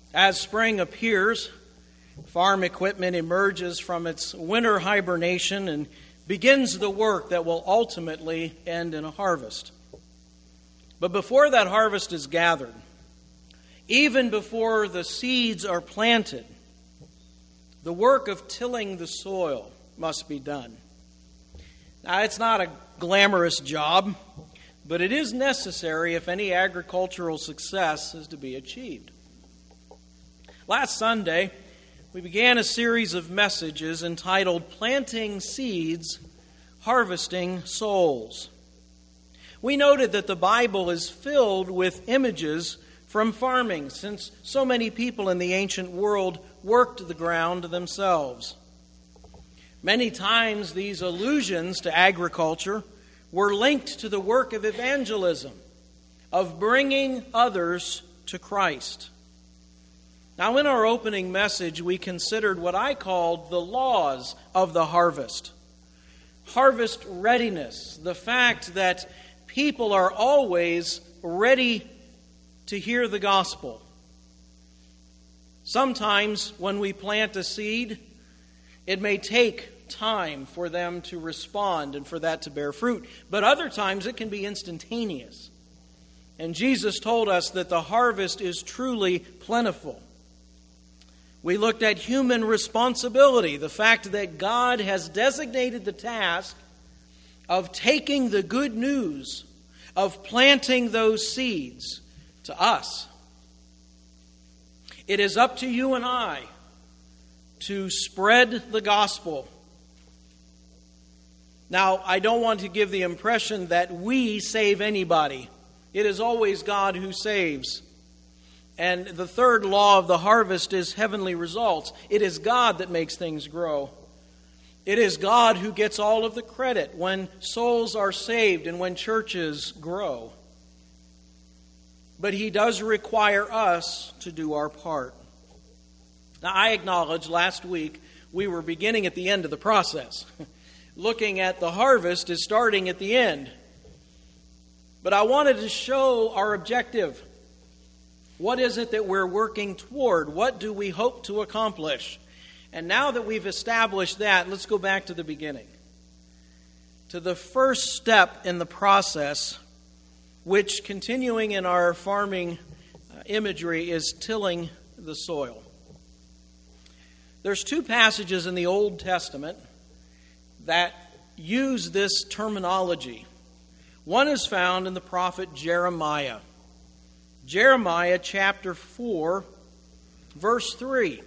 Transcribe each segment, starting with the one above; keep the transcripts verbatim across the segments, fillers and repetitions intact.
As spring appears, farm equipment emerges from its winter hibernation and begins the work that will ultimately end in a harvest. But before that harvest is gathered, even before the seeds are planted, the work of tilling the soil must be done. Now, it's not a glamorous job, but it is necessary if any agricultural success is to be achieved. Last Sunday, we began a series of messages entitled Planting Seeds, Harvesting Souls. We noted that the Bible is filled with images from farming, since so many people in the ancient world worked the ground themselves. Many times these allusions to agriculture were linked to the work of evangelism, of bringing others to Christ. Now, in our opening message, we considered what I called the laws of the harvest. Harvest readiness, the fact that people are always ready to hear the gospel. Sometimes when we plant a seed, it may take time for them to respond and for that to bear fruit. But other times it can be instantaneous. And Jesus told us that the harvest is truly plentiful. We looked at human responsibility, the fact that God has designated the task of taking the good news, of planting those seeds to us. It is up to you and I to spread the gospel. Now, I don't want to give the impression that we save anybody. It is always God who saves. And the third law of the harvest is heavenly results. It is God that makes things grow. It is God who gets all of the credit when souls are saved and when churches grow. But He does require us to do our part. Now, I acknowledge last week we were beginning at the end of the process. Looking at the harvest is starting at the end. But I wanted to show our objective. What is it that we're working toward? What do we hope to accomplish? And now that we've established that, let's go back to the beginning. To the first step in the process, which, continuing in our farming uh, imagery, is tilling the soil. There's two passages in the Old Testament that use this terminology. One is found in the prophet Jeremiah. Jeremiah chapter four, verse three.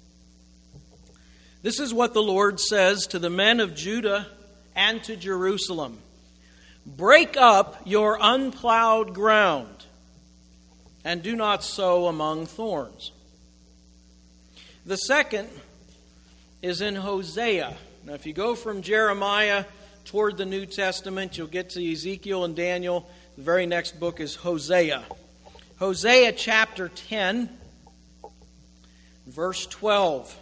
This is what the Lord says to the men of Judah and to Jerusalem. Break up your unplowed ground, and do not sow among thorns. The second is in Hosea. Now, if you go from Jeremiah toward the New Testament, you'll get to Ezekiel and Daniel. The very next book is Hosea. Hosea chapter ten, verse twelve.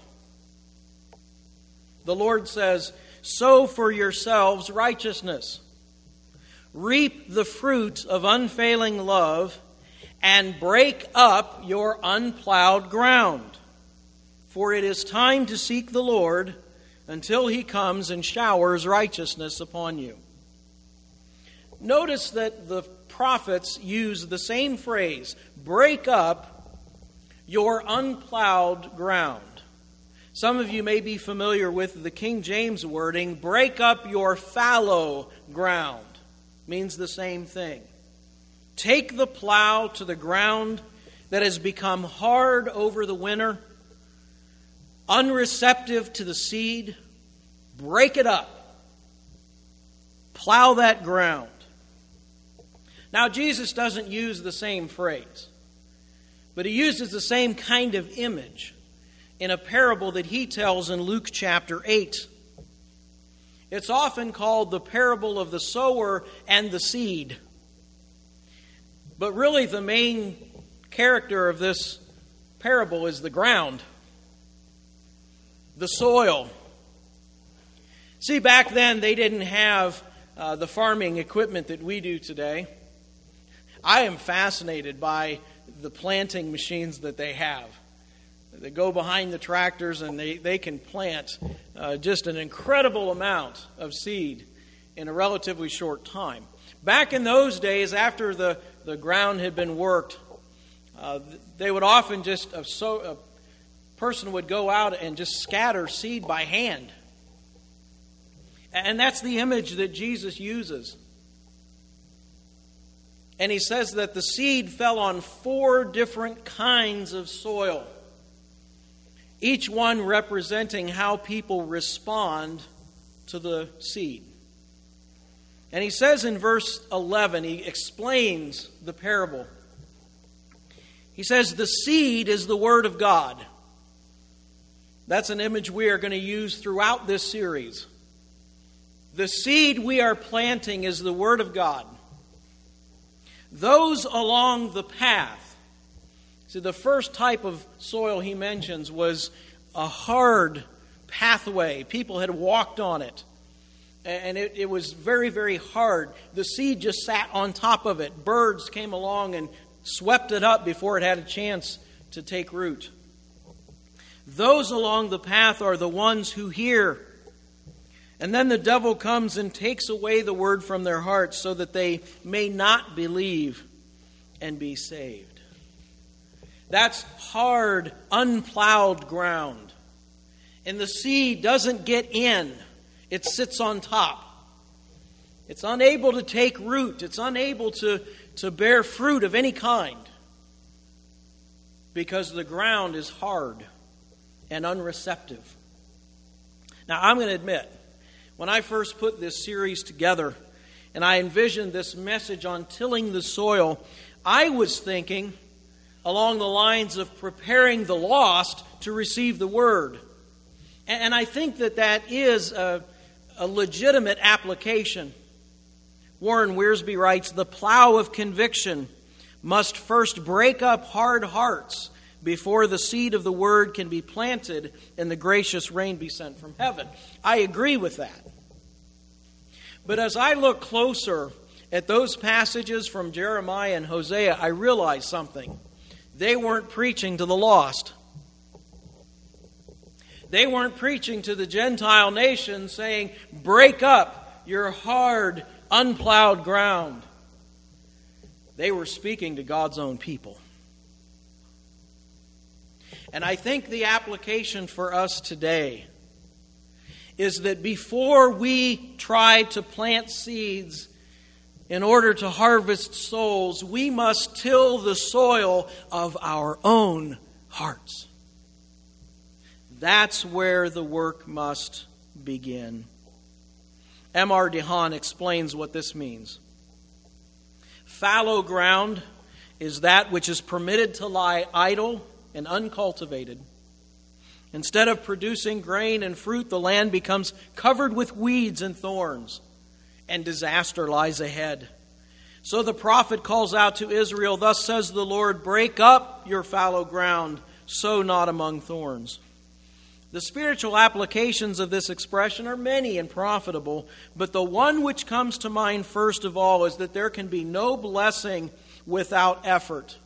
The Lord says, sow for yourselves righteousness, reap the fruit of unfailing love, and break up your unplowed ground. For it is time to seek the Lord until He comes and showers righteousness upon you. Notice that the prophets use the same phrase, break up your unplowed ground. Some of you may be familiar with the King James wording, break up your fallow ground. Means the same thing. Take the plow to the ground that has become hard over the winter, unreceptive to the seed. Break it up. Plow that ground. Now, Jesus doesn't use the same phrase, but He uses the same kind of image in a parable that He tells in Luke chapter eight. It's often called the parable of the sower and the seed. But really the main character of this parable is the ground, the soil. See, back then they didn't have uh, the farming equipment that we do today. I am fascinated by the planting machines that they have. They go behind the tractors and they, they can plant uh, just an incredible amount of seed in a relatively short time. Back in those days, after the, the ground had been worked, uh, they would often just, a, so, a person would go out and just scatter seed by hand. And that's the image that Jesus uses. And he says that the seed fell on four different kinds of soil, each one representing how people respond to the seed. And he says in verse eleven, he explains the parable. He says, the seed is the Word of God. That's an image we are going to use throughout this series. The seed we are planting is the Word of God. Those along the path. See, the first type of soil he mentions was a hard pathway. People had walked on it. And it, it was very, very hard. The seed just sat on top of it. Birds came along and swept it up before it had a chance to take root. Those along the path are the ones who hear. And then the devil comes and takes away the word from their hearts so that they may not believe and be saved. That's hard, unplowed ground. And the seed doesn't get in. It sits on top. It's unable to take root. It's unable to, to bear fruit of any kind because the ground is hard and unreceptive. Now, I'm going to admit, when I first put this series together and I envisioned this message on tilling the soil, I was thinking along the lines of preparing the lost to receive the word. And I think that that is a, a legitimate application. Warren Wiersbe writes, the plow of conviction must first break up hard hearts before the seed of the word can be planted and the gracious rain be sent from heaven. I agree with that. But as I look closer at those passages from Jeremiah and Hosea, I realize something. They weren't preaching to the lost. They weren't preaching to the Gentile nations saying, break up your hard, unplowed ground. They were speaking to God's own people. And I think the application for us today is that before we try to plant seeds in order to harvest souls, we must till the soil of our own hearts. That's where the work must begin. M R DeHaan explains what this means. Fallow ground is that which is permitted to lie idle and uncultivated. Instead of producing grain and fruit, the land becomes covered with weeds and thorns, and disaster lies ahead. So the prophet calls out to Israel, thus says the Lord, break up your fallow ground, sow not among thorns. The spiritual applications of this expression are many and profitable, but the one which comes to mind first of all is that there can be no blessing without effort,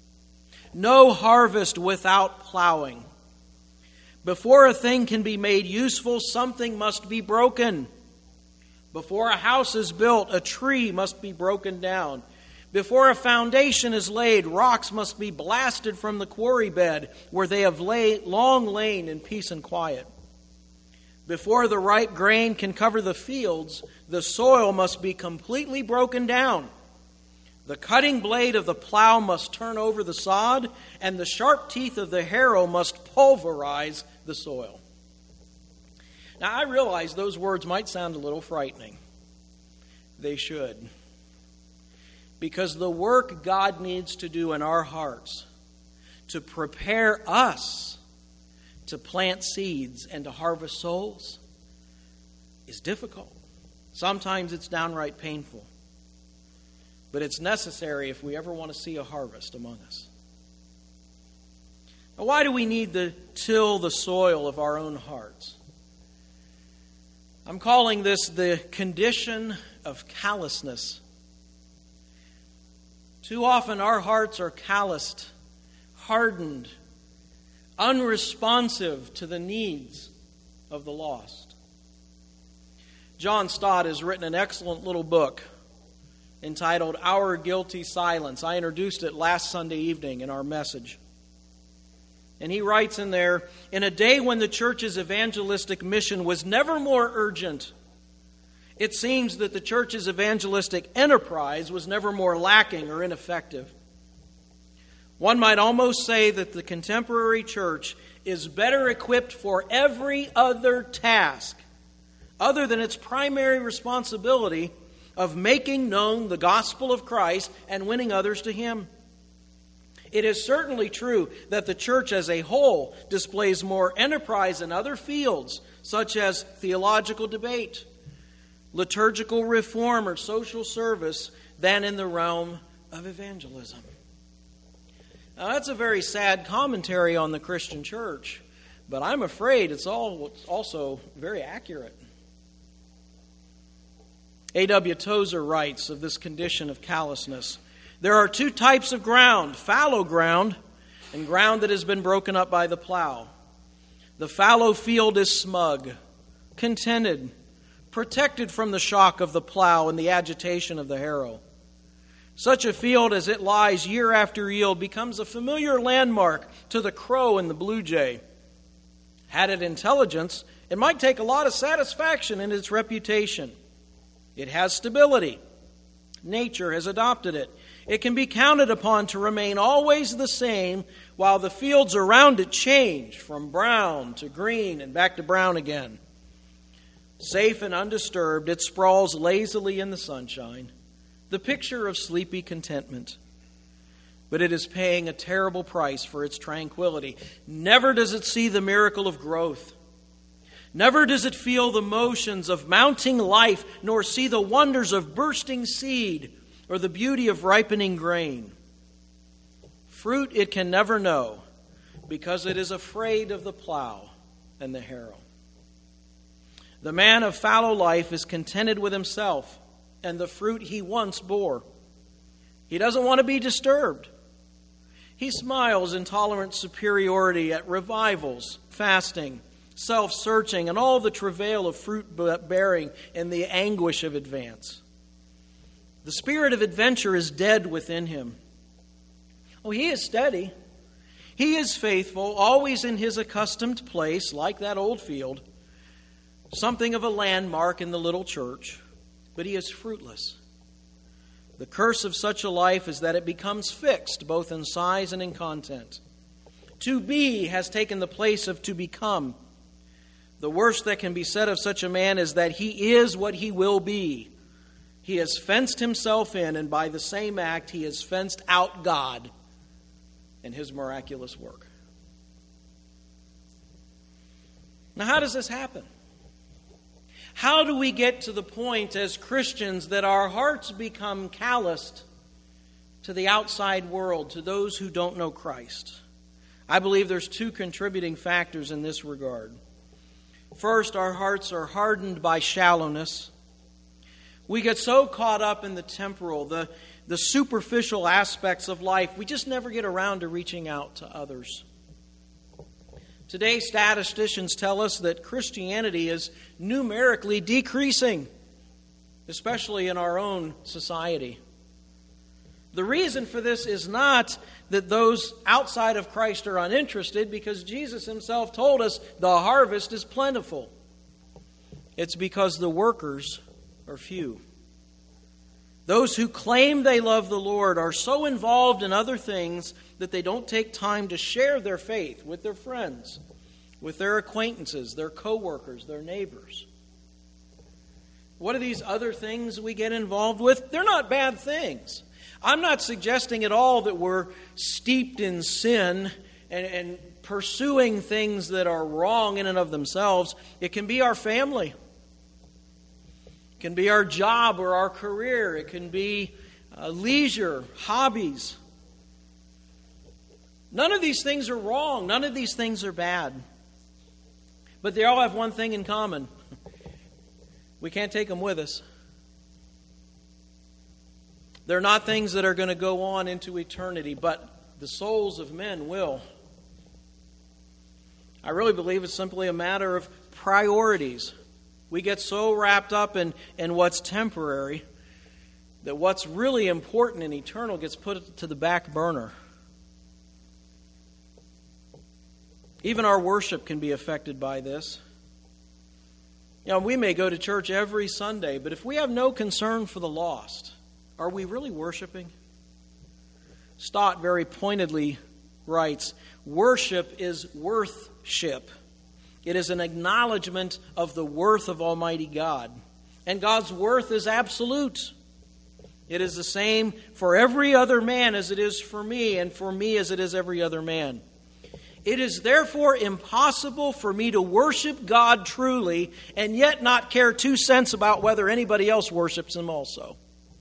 no harvest without plowing. Before a thing can be made useful, something must be broken. Before a house is built, a tree must be broken down. Before a foundation is laid, rocks must be blasted from the quarry bed where they have lay, long lain in peace and quiet. Before the ripe grain can cover the fields, the soil must be completely broken down. The cutting blade of the plow must turn over the sod, and the sharp teeth of the harrow must pulverize the soil. Now, I realize those words might sound a little frightening. They should. Because the work God needs to do in our hearts to prepare us to plant seeds and to harvest souls is difficult. Sometimes it's downright painful. But it's necessary if we ever want to see a harvest among us. Now, why do we need to till the soil of our own hearts? I'm calling this the condition of callousness. Too often our hearts are calloused, hardened, unresponsive to the needs of the lost. John Stott has written an excellent little book entitled Our Guilty Silence. I introduced it last Sunday evening in our message. And he writes in there, in a day when the church's evangelistic mission was never more urgent, it seems that the church's evangelistic enterprise was never more lacking or ineffective. One might almost say that the contemporary church is better equipped for every other task other than its primary responsibility of making known the gospel of Christ and winning others to Him. It is certainly true that the church as a whole displays more enterprise in other fields, such as theological debate, liturgical reform, or social service, than in the realm of evangelism. Now, that's a very sad commentary on the Christian church, but I'm afraid it's all also very accurate. A W Tozer writes of this condition of callousness, there are two types of ground, fallow ground and ground that has been broken up by the plow. The fallow field is smug, contented, protected from the shock of the plow and the agitation of the harrow. Such a field as it lies year after year becomes a familiar landmark to the crow and the blue jay. Had it intelligence, it might take a lot of satisfaction in its reputation. It has stability. Nature has adopted it. It can be counted upon to remain always the same while the fields around it change from brown to green and back to brown again. Safe and undisturbed, it sprawls lazily in the sunshine, the picture of sleepy contentment. But it is paying a terrible price for its tranquility. Never does it see the miracle of growth. Never does it feel the motions of mounting life, nor see the wonders of bursting seed or the beauty of ripening grain. Fruit it can never know, because it is afraid of the plow and the harrow. The man of fallow life is contented with himself and the fruit he once bore. He doesn't want to be disturbed. He smiles in tolerant superiority at revivals, fasting, self-searching, and all the travail of fruit-bearing and the anguish of advance. The spirit of adventure is dead within him. Oh, he is steady. He is faithful, always in his accustomed place, like that old field, something of a landmark in the little church, but he is fruitless. The curse of such a life is that it becomes fixed, both in size and in content. To be has taken the place of to become. The worst that can be said of such a man is that he is what he will be. He has fenced himself in, and by the same act, he has fenced out God and His miraculous work. Now, how does this happen? How do we get to the point as Christians that our hearts become calloused to the outside world, to those who don't know Christ? I believe there's two contributing factors in this regard. First, our hearts are hardened by shallowness. We get so caught up in the temporal, the, the superficial aspects of life, we just never get around to reaching out to others. Today, statisticians tell us that Christianity is numerically decreasing, especially in our own society. The reason for this is not that those outside of Christ are uninterested, because Jesus Himself told us the harvest is plentiful. It's because the workers are few. Those who claim they love the Lord are so involved in other things that they don't take time to share their faith with their friends, with their acquaintances, their co-workers, their neighbors. What are these other things we get involved with? They're not bad things. I'm not suggesting at all that we're steeped in sin and, and pursuing things that are wrong in and of themselves. It can be our family. It can be our job or our career. It can be uh, leisure, hobbies. None of these things are wrong. None of these things are bad. But they all have one thing in common. We can't take them with us. They're not things that are going to go on into eternity, but the souls of men will. I really believe it's simply a matter of priorities. We get so wrapped up in, in what's temporary that what's really important and eternal gets put to the back burner. Even our worship can be affected by this. You know, we may go to church every Sunday, but if we have no concern for the lost, are we really worshiping? Stott very pointedly writes, worship is worthship. It is an acknowledgement of the worth of Almighty God. And God's worth is absolute. It is the same for every other man as it is for me, and for me as it is every other man. It is therefore impossible for me to worship God truly and yet not care two cents about whether anybody else worships Him also.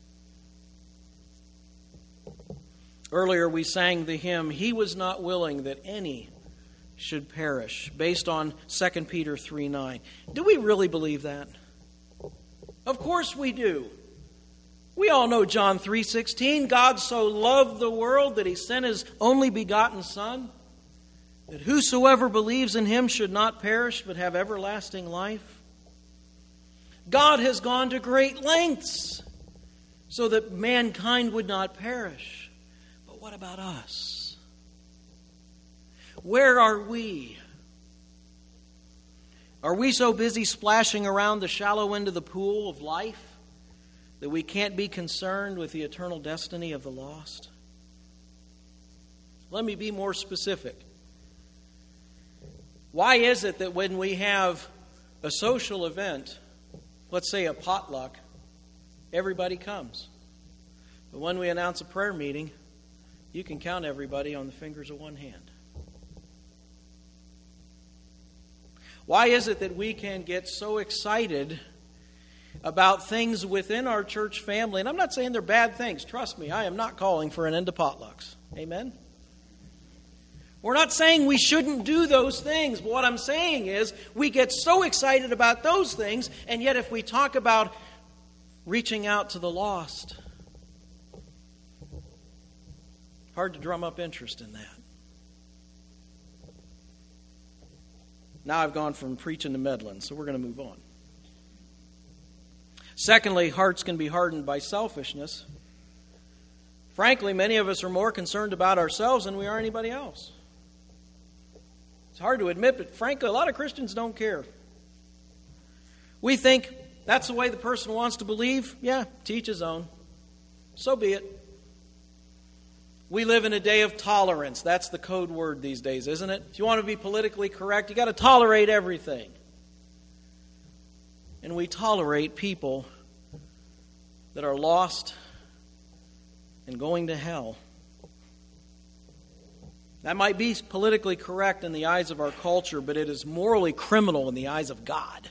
Earlier we sang the hymn, He was not willing that any should perish, based on Second Peter three nine. Do we really believe that? Of course we do. We all know John three sixteen. God so loved the world that He sent His only begotten Son, that whosoever believes in Him should not perish but have everlasting life. God has gone to great lengths so that mankind would not perish. But what about us? Where are we? Are we so busy splashing around the shallow end of the pool of life that we can't be concerned with the eternal destiny of the lost? Let me be more specific. Why is it that when we have a social event, let's say a potluck, everybody comes? But when we announce a prayer meeting, you can count everybody on the fingers of one hand. Why is it that we can get so excited about things within our church family? And I'm not saying they're bad things. Trust me, I am not calling for an end to potlucks. Amen? We're not saying we shouldn't do those things. But what I'm saying is we get so excited about those things, and yet if we talk about reaching out to the lost, hard to drum up interest in that. Now I've gone from preaching to meddling, so we're going to move on. Secondly, hearts can be hardened by selfishness. Frankly, many of us are more concerned about ourselves than we are anybody else. It's hard to admit, but frankly, a lot of Christians don't care. We think that's the way the person wants to believe. Yeah, teach his own. So be it. We live in a day of tolerance. That's the code word these days, isn't it? If you want to be politically correct, you got to tolerate everything. And we tolerate people that are lost and going to hell. That might be politically correct in the eyes of our culture, but it is morally criminal in the eyes of God.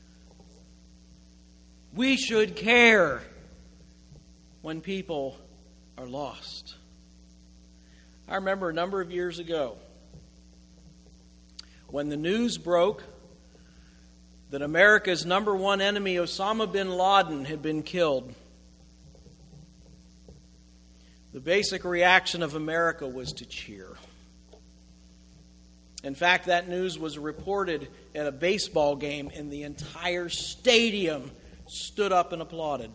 We should care when people are lost. I remember a number of years ago when the news broke that America's number one enemy, Osama bin Laden, had been killed. The basic reaction of America was to cheer. In fact, that news was reported at a baseball game, and the entire stadium stood up and applauded.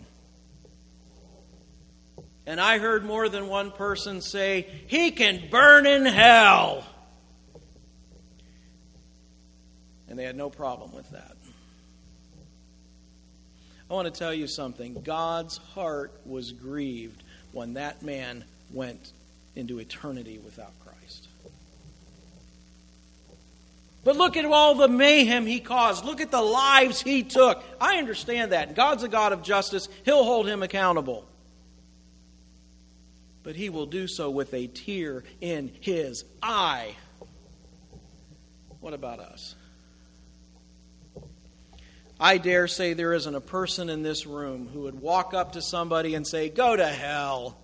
And I heard more than one person say, "He can burn in hell." And they had no problem with that. I want to tell you something. God's heart was grieved when that man went into eternity without Christ. But look at all the mayhem he caused. Look at the lives he took. I understand that. God's a God of justice. He'll hold him accountable. But he will do so with a tear in his eye. What about us? I dare say there isn't a person in this room who would walk up to somebody and say, "Go to hell."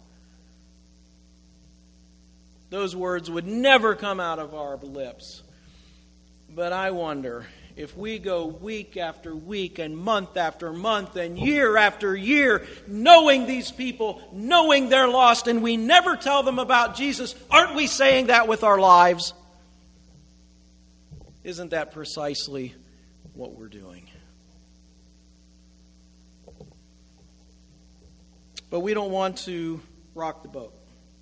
Those words would never come out of our lips. But I wonder if we go week after week and month after month and year after year knowing these people, knowing they're lost, and we never tell them about Jesus, aren't we saying that with our lives? Isn't that precisely what we're doing? But we don't want to rock the boat.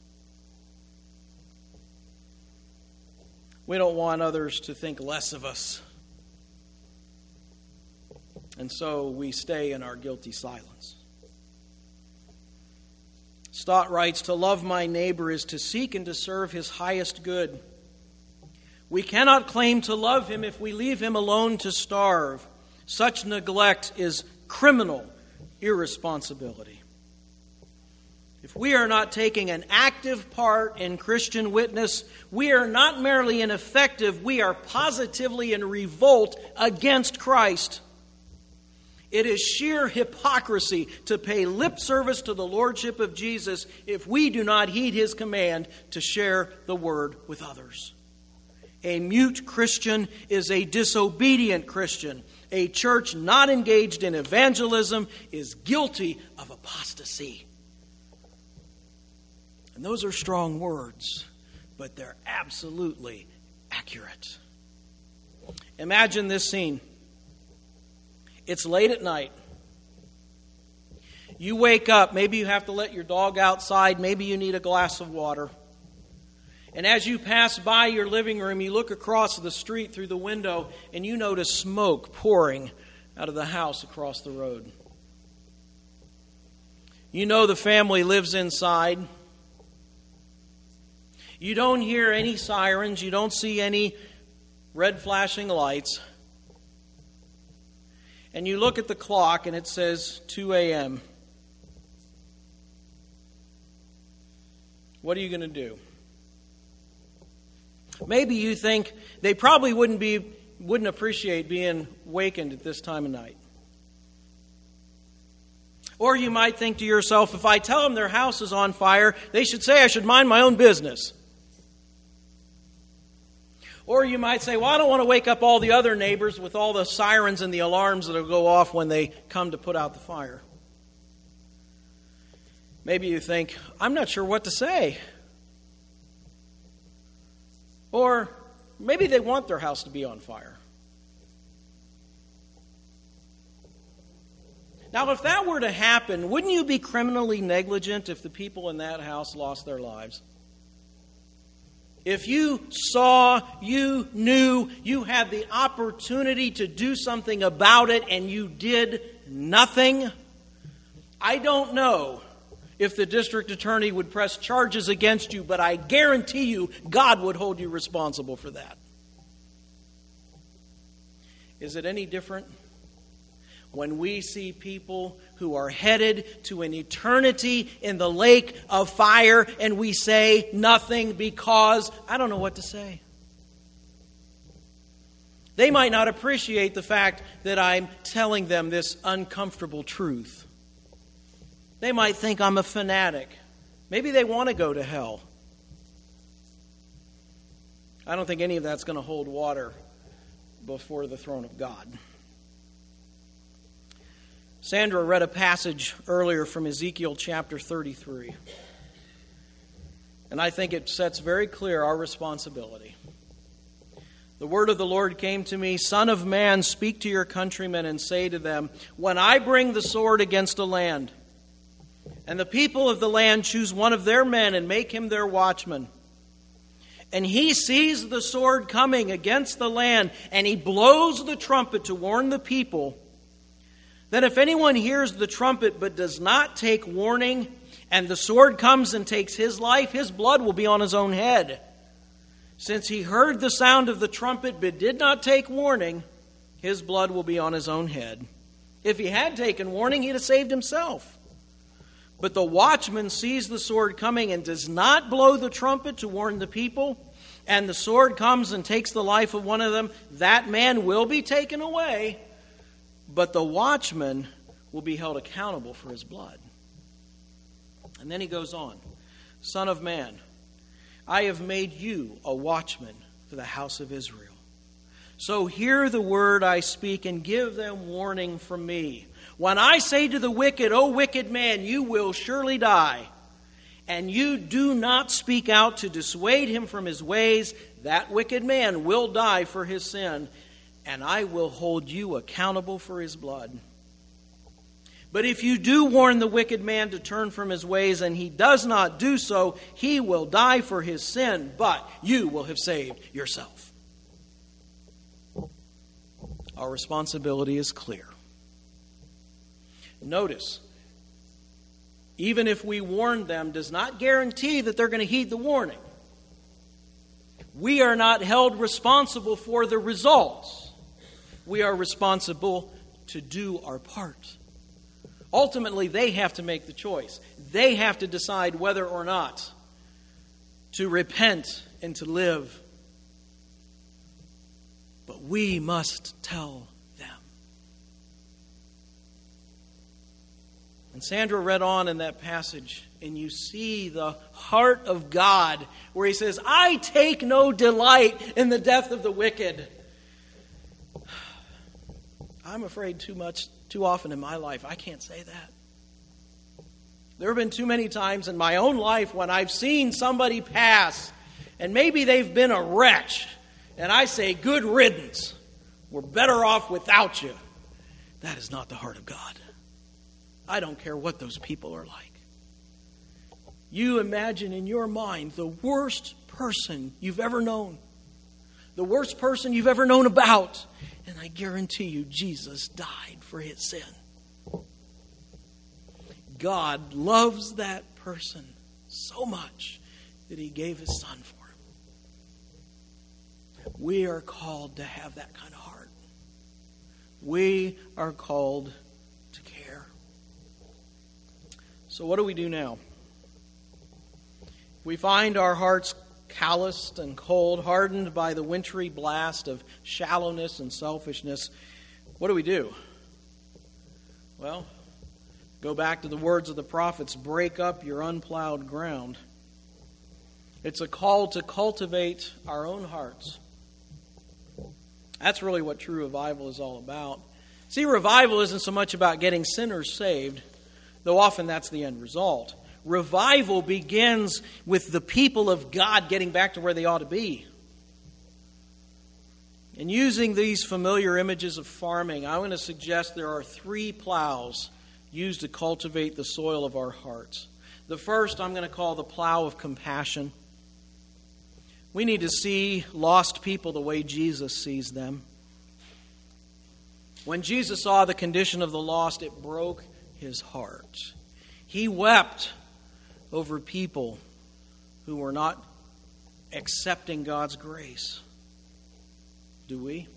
We don't want others to think less of us. And so we stay in our guilty silence. Stott writes, "To love my neighbor is to seek and to serve his highest good. We cannot claim to love him if we leave him alone to starve. Such neglect is criminal irresponsibility." If we are not taking an active part in Christian witness, we are not merely ineffective, we are positively in revolt against Christ. It is sheer hypocrisy to pay lip service to the lordship of Jesus if we do not heed his command to share the word with others. A mute Christian is a disobedient Christian. A church not engaged in evangelism is guilty of apostasy. And those are strong words, but they're absolutely accurate. Imagine this scene. It's late at night. You wake up. Maybe you have to let your dog outside. Maybe you need a glass of water. And as you pass by your living room, you look across the street through the window and you notice smoke pouring out of the house across the road. You know the family lives inside. You don't hear any sirens. You don't see any red flashing lights. And you look at the clock and it says two a.m. What are you going to do? Maybe you think they probably wouldn't be wouldn't appreciate being wakened at this time of night. Or you might think to yourself, if I tell them their house is on fire, they should say I should mind my own business. Or you might say, well, I don't want to wake up all the other neighbors with all the sirens and the alarms that will go off when they come to put out the fire. Maybe you think, I'm not sure what to say. Or maybe they want their house to be on fire. Now, if that were to happen, wouldn't you be criminally negligent if the people in that house lost their lives? If you saw, you knew, you had the opportunity to do something about it and you did nothing, I don't know if the district attorney would press charges against you, but I guarantee you God would hold you responsible for that. Is it any different when we see people who are headed to an eternity in the lake of fire and we say nothing because I don't know what to say? They might not appreciate the fact that I'm telling them this uncomfortable truth. They might think I'm a fanatic. Maybe they want to go to hell. I don't think any of that's going to hold water before the throne of God. Sandra read a passage earlier from Ezekiel chapter thirty-three. And I think it sets very clear our responsibility. The word of the Lord came to me, Son of man, speak to your countrymen and say to them, when I bring the sword against a land, and the people of the land choose one of their men and make him their watchman, and he sees the sword coming against the land, and he blows the trumpet to warn the people, then if anyone hears the trumpet but does not take warning, and the sword comes and takes his life, his blood will be on his own head. Since he heard the sound of the trumpet but did not take warning, his blood will be on his own head. If he had taken warning, he'd have saved himself. But the watchman sees the sword coming and does not blow the trumpet to warn the people, and the sword comes and takes the life of one of them, that man will be taken away, but the watchman will be held accountable for his blood. And then he goes on, Son of man, I have made you a watchman for the house of Israel. So hear the word I speak and give them warning from me. When I say to the wicked, O wicked man, you will surely die, and you do not speak out to dissuade him from his ways, that wicked man will die for his sin, and I will hold you accountable for his blood. But if you do warn the wicked man to turn from his ways, and he does not do so, he will die for his sin, but you will have saved yourself. Our responsibility is clear. Notice, even if we warn them, does not guarantee that they're going to heed the warning. We are not held responsible for the results. We are responsible to do our part. Ultimately, they have to make the choice. They have to decide whether or not to repent and to live. But we must tell them. And Sandra read on in that passage, and you see the heart of God where he says, I take no delight in the death of the wicked. I'm afraid too much, too often in my life, I can't say that. There have been too many times in my own life when I've seen somebody pass, and maybe they've been a wretch, and I say, good riddance. We're better off without you. That is not the heart of God. I don't care what those people are like. You imagine in your mind the worst person you've ever known. The worst person you've ever known about. And I guarantee you, Jesus died for his sin. God loves that person so much that he gave his son for him. We are called to have that kind of heart. We are called to care. So what do we do now? We find our hearts calloused and cold, hardened by the wintry blast of shallowness and selfishness. What do we do? Well, go back to the words of the prophets, break up your unplowed ground. It's a call to cultivate our own hearts. That's really what true revival is all about. See, revival isn't so much about getting sinners saved, though often that's the end result. Revival begins with the people of God getting back to where they ought to be. And using these familiar images of farming, I want to suggest there are three plows used to cultivate the soil of our hearts. The first I'm going to call the plow of compassion. We need to see lost people the way Jesus sees them. When Jesus saw the condition of the lost, it broke his heart. He wept over people who were not accepting God's grace. Do we?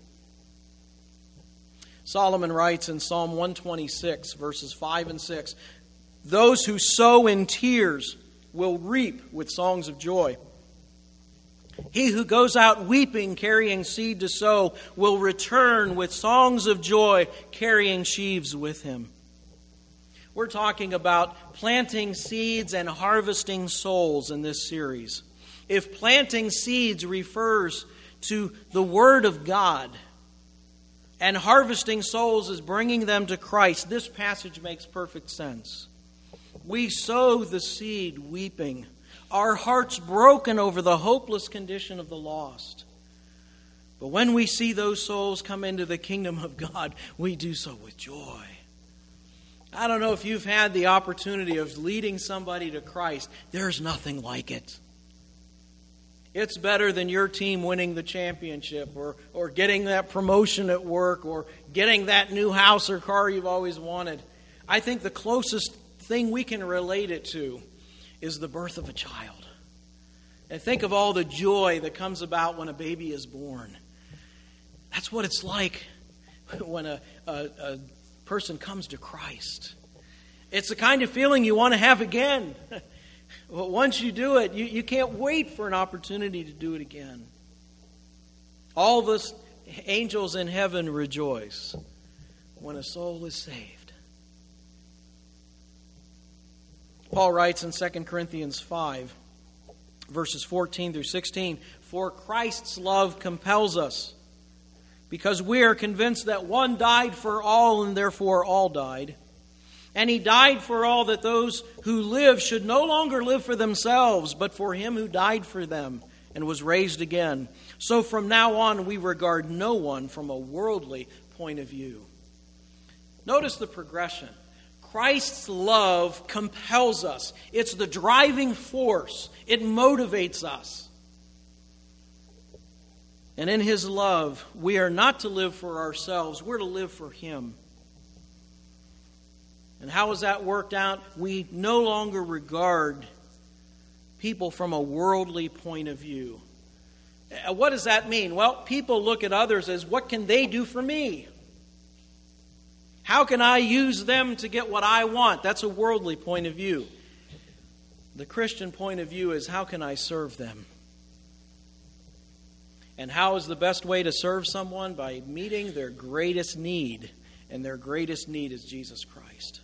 Solomon writes in Psalm one twenty-six, verses five and six, those who sow in tears will reap with songs of joy. He who goes out weeping, carrying seed to sow, will return with songs of joy, carrying sheaves with him. We're talking about planting seeds and harvesting souls in this series. If planting seeds refers to the Word of God and harvesting souls is bringing them to Christ, this passage makes perfect sense. We sow the seed weeping, our hearts broken over the hopeless condition of the lost. But when we see those souls come into the kingdom of God, we do so with joy. I don't know if you've had the opportunity of leading somebody to Christ. There's nothing like it. It's better than your team winning the championship or, or getting that promotion at work or getting that new house or car you've always wanted. I think the closest thing we can relate it to is the birth of a child. And think of all the joy that comes about when a baby is born. That's what it's like when a, a, a person comes to Christ. It's the kind of feeling you want to have again. But once you do it, you, you can't wait for an opportunity to do it again. All of us angels in heaven rejoice when a soul is saved. Paul writes in Second Corinthians five, verses fourteen through sixteen, for Christ's love compels us, because we are convinced that one died for all and therefore all died. And he died for all, that those who live should no longer live for themselves, but for him who died for them and was raised again. So from now on, we regard no one from a worldly point of view. Notice the progression. Christ's love compels us. It's the driving force. It motivates us. And in his love, we are not to live for ourselves. We're to live for him. And how is that worked out? We no longer regard people from a worldly point of view. What does that mean? Well, people look at others as, what can they do for me? How can I use them to get what I want? That's a worldly point of view. The Christian point of view is, how can I serve them? And how is the best way to serve someone? By meeting their greatest need. And their greatest need is Jesus Christ.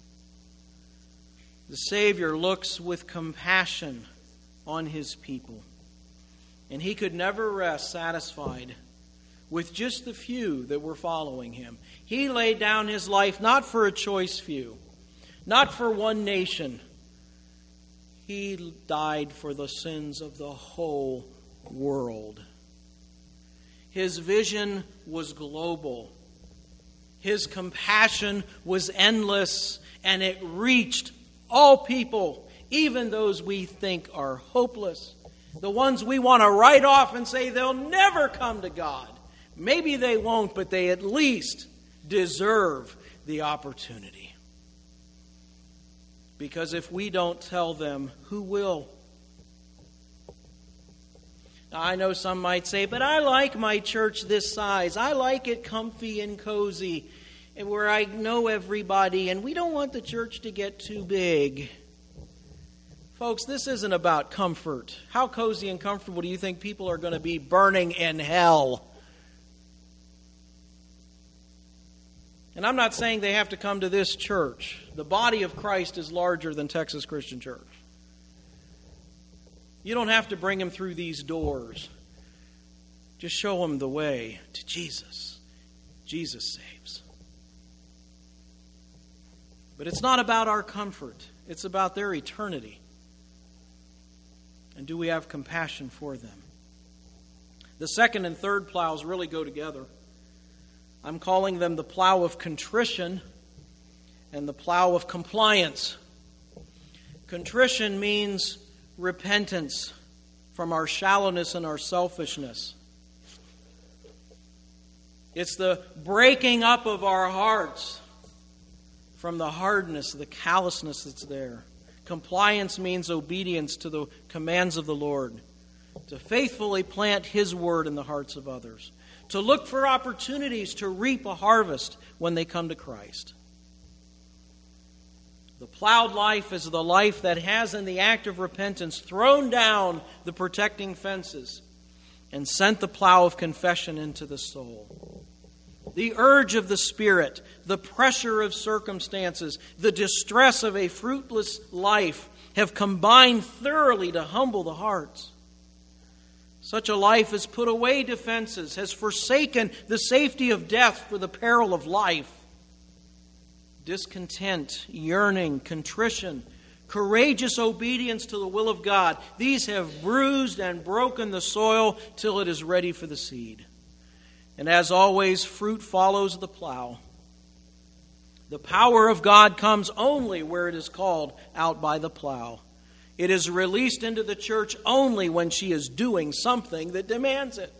The Savior looks with compassion on his people. And he could never rest satisfied with just the few that were following him. He laid down his life not for a choice few, not for one nation. He died for the sins of the whole world. His vision was global. His compassion was endless, and it reached all people, even those we think are hopeless. The ones we want to write off and say they'll never come to God. Maybe they won't, but they at least deserve the opportunity. Because if we don't tell them, who will? Now, I know some might say, but I like my church this size. I like it comfy and cozy, and where I know everybody, and we don't want the church to get too big. Folks, this isn't about comfort. How cozy and comfortable do you think people are going to be burning in hell? And I'm not saying they have to come to this church. The body of Christ is larger than Texas Christian Church. You don't have to bring them through these doors. Just show them the way to Jesus. Jesus saves. But it's not about our comfort. It's about their eternity. And do we have compassion for them? The second and third plows really go together. I'm calling them the plow of contrition and the plow of compliance. Contrition means repentance from our shallowness and our selfishness. It's the breaking up of our hearts from the hardness, the callousness that's there. Compliance means obedience to the commands of the Lord, to faithfully plant His word in the hearts of others, to look for opportunities to reap a harvest when they come to Christ. The plowed life is the life that has, in the act of repentance, thrown down the protecting fences and sent the plow of confession into the soul. The urge of the Spirit, the pressure of circumstances, the distress of a fruitless life have combined thoroughly to humble the hearts. Such a life has put away defenses, has forsaken the safety of death for the peril of life. Discontent, yearning, contrition, courageous obedience to the will of God, these have bruised and broken the soil till it is ready for the seed. And as always, fruit follows the plow. The power of God comes only where it is called out by the plow. It is released into the church only when she is doing something that demands it.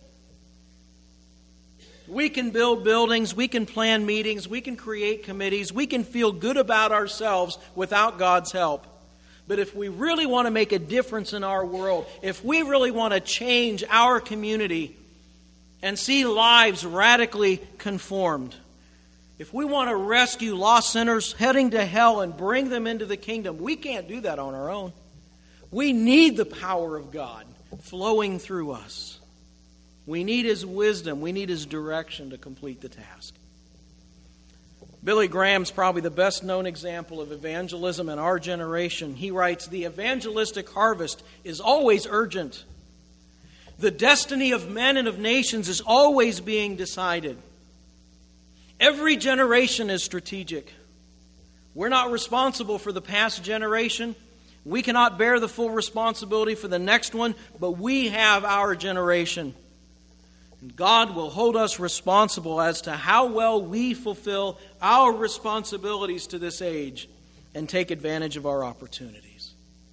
We can build buildings, we can plan meetings, we can create committees, we can feel good about ourselves without God's help. But if we really want to make a difference in our world, if we really want to change our community and see lives radically conformed, if we want to rescue lost sinners heading to hell and bring them into the kingdom, we can't do that on our own. We need the power of God flowing through us. We need His wisdom. We need His direction to complete the task. Billy Graham's probably the best known example of evangelism in our generation. He writes, "The evangelistic harvest is always urgent. The destiny of men and of nations is always being decided. Every generation is strategic. We're not responsible for the past generation. We cannot bear the full responsibility for the next one, but we have our generation. And God will hold us responsible as to how well we fulfill our responsibilities to this age and take advantage of our opportunities.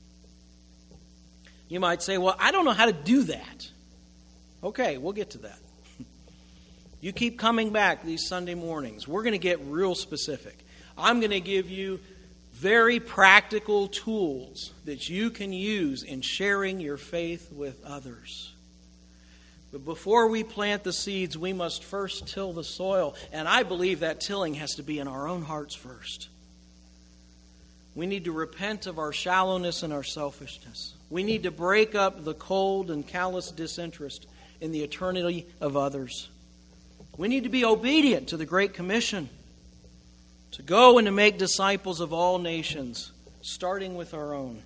You might say, well, I don't know how to do that. Okay, we'll get to that. You keep coming back these Sunday mornings. We're going to get real specific. I'm going to give you very practical tools that you can use in sharing your faith with others. But before we plant the seeds, we must first till the soil. And I believe that tilling has to be in our own hearts first. We need to repent of our shallowness and our selfishness. We need to break up the cold and callous disinterest in the eternity of others. We need to be obedient to the Great Commission, to go and to make disciples of all nations, starting with our own.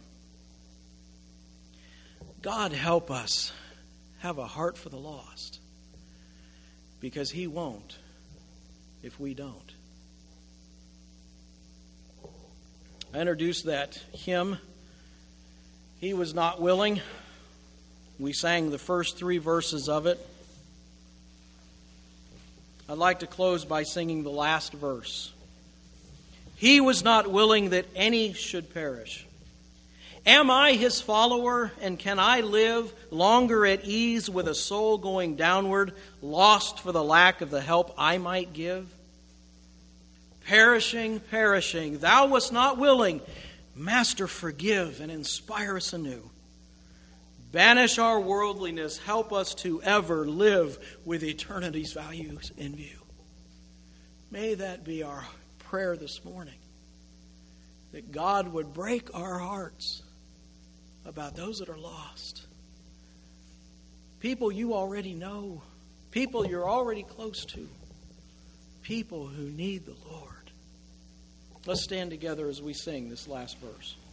God help us have a heart for the lost, because He won't if we don't. I introduced that hymn, He Was Not Willing. We sang the first three verses of it. I'd like to close by singing the last verse. He was not willing that any should perish. Am I His follower, and can I live longer at ease with a soul going downward, lost for the lack of the help I might give? Perishing, perishing, Thou wast not willing. Master, forgive and inspire us anew. Banish our worldliness. Help us to ever live with eternity's values in view. May that be our prayer this morning, that God would break our hearts about those that are lost. People you already know. People you're already close to. People who need the Lord. Let's stand together as we sing this last verse.